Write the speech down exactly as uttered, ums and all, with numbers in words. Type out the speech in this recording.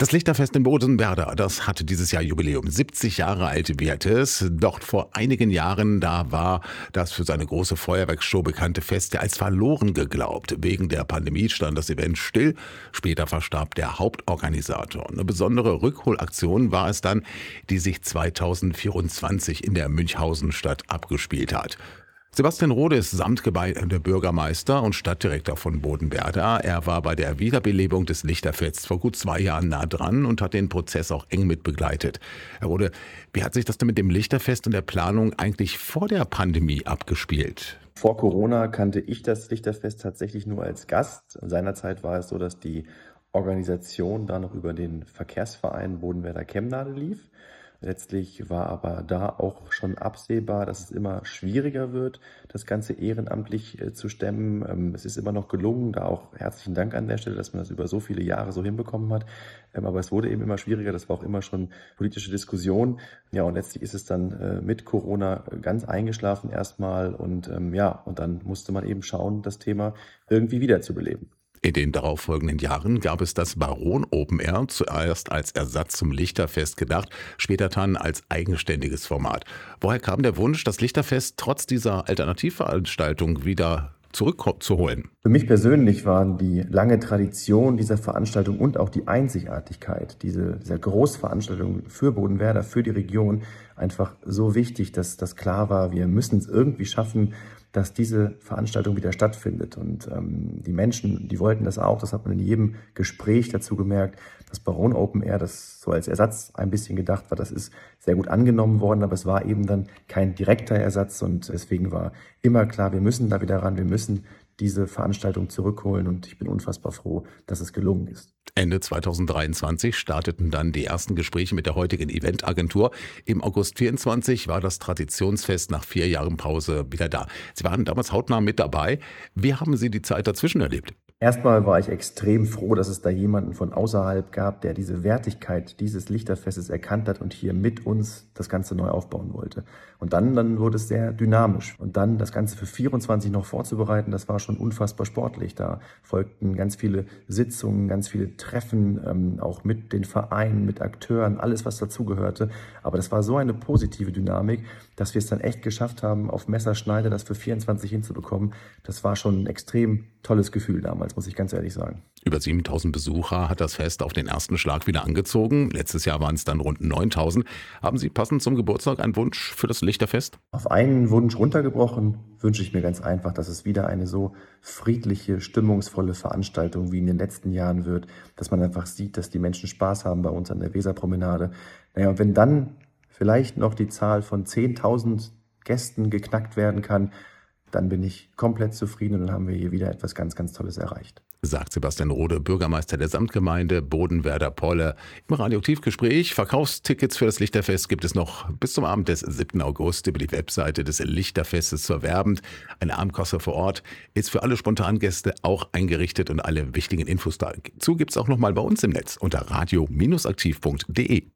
Das Lichterfest in Bodenwerder, das hatte dieses Jahr Jubiläum. siebzig Jahre alt wird es. Doch vor einigen Jahren, da war das für seine große Feuerwerksshow bekannte Fest ja als verloren geglaubt. Wegen der Pandemie stand das Event still. Später verstarb der Hauptorganisator. Eine besondere Rückholaktion war es dann, die sich zweitausendvierundzwanzig in der Münchhausenstadt abgespielt hat. Sebastian Rode ist samtgeweihter Bürgermeister und Stadtdirektor von Bodenwerder. Er war bei der Wiederbelebung des Lichterfests vor gut zwei Jahren nah dran und hat den Prozess auch eng mit begleitet. Herr Rode, wie hat sich das denn mit dem Lichterfest und der Planung eigentlich vor der Pandemie abgespielt? Vor Corona kannte ich das Lichterfest tatsächlich nur als Gast. Seinerzeit war es so, dass die Organisation da noch über den Verkehrsverein Bodenwerder Chemnade lief. Letztlich war aber da auch schon absehbar, dass es immer schwieriger wird, das Ganze ehrenamtlich äh, zu stemmen. Ähm, es ist immer noch gelungen, da auch herzlichen Dank an der Stelle, dass man das über so viele Jahre so hinbekommen hat. Ähm, aber es wurde eben immer schwieriger, das war auch immer schon politische Diskussion. Ja, und letztlich ist es dann äh, mit Corona ganz eingeschlafen erstmal und ähm, ja, und dann musste man eben schauen, das Thema irgendwie wiederzubeleben. In den darauffolgenden Jahren gab es das Baron Open Air, zuerst als Ersatz zum Lichterfest gedacht, später dann als eigenständiges Format. Woher kam der Wunsch, das Lichterfest trotz dieser Alternativveranstaltung wieder zurückzuholen? Für mich persönlich waren die lange Tradition dieser Veranstaltung und auch die Einzigartigkeit diese, dieser Großveranstaltung für Bodenwerder, für die Region einfach so wichtig, dass das klar war, wir müssen es irgendwie schaffen, dass diese Veranstaltung wieder stattfindet. Und ähm, die Menschen, die wollten das auch, das hat man in jedem Gespräch dazu gemerkt. Das Baron Open Air, das so als Ersatz ein bisschen gedacht war, das ist sehr gut angenommen worden, aber es war eben dann kein direkter Ersatz und deswegen war immer klar, wir müssen da wieder ran, wir müssen diese Veranstaltung zurückholen und ich bin unfassbar froh, dass es gelungen ist. Ende zweitausenddreiundzwanzig starteten dann die ersten Gespräche mit der heutigen Eventagentur. Im August vierundzwanzig war das Traditionsfest nach vier Jahren Pause wieder da. Sie waren damals hautnah mit dabei. Wie haben Sie die Zeit dazwischen erlebt? Erstmal war ich extrem froh, dass es da jemanden von außerhalb gab, der diese Wertigkeit dieses Lichterfestes erkannt hat und hier mit uns das Ganze neu aufbauen wollte. Und dann, dann wurde es sehr dynamisch. Und dann das Ganze für vierundzwanzig noch vorzubereiten, das war schon unfassbar sportlich. Da folgten ganz viele Sitzungen, ganz viele Treffen, ähm, auch mit den Vereinen, mit Akteuren, alles was dazugehörte. Aber das war so eine positive Dynamik, dass wir es dann echt geschafft haben, auf Messerschneide das für vierundzwanzig hinzubekommen. Das war schon ein extrem tolles Gefühl damals, muss ich ganz ehrlich sagen. Über siebentausend Besucher hat das Fest auf den ersten Schlag wieder angezogen. Letztes Jahr waren es dann rund neuntausend. Haben Sie passend zum Geburtstag einen Wunsch für das Lichterfest? Auf einen Wunsch runtergebrochen wünsche ich mir ganz einfach, dass es wieder eine so friedliche, stimmungsvolle Veranstaltung wie in den letzten Jahren wird, dass man einfach sieht, dass die Menschen Spaß haben bei uns an der Weserpromenade. Naja, und wenn dann vielleicht noch die Zahl von zehntausend Gästen geknackt werden kann, dann bin ich komplett zufrieden und dann haben wir hier wieder etwas ganz, ganz Tolles erreicht. Sagt Sebastian Rode, Bürgermeister der Samtgemeinde Bodenwerder-Polle. Im Radioaktivgespräch. Verkaufstickets für das Lichterfest gibt es noch bis zum Abend des siebten August über die Webseite des Lichterfestes zu erwerben. Eine Abendkasse vor Ort ist für alle Spontangäste auch eingerichtet und alle wichtigen Infos dazu gibt es auch noch mal bei uns im Netz unter radio aktiv punkt de.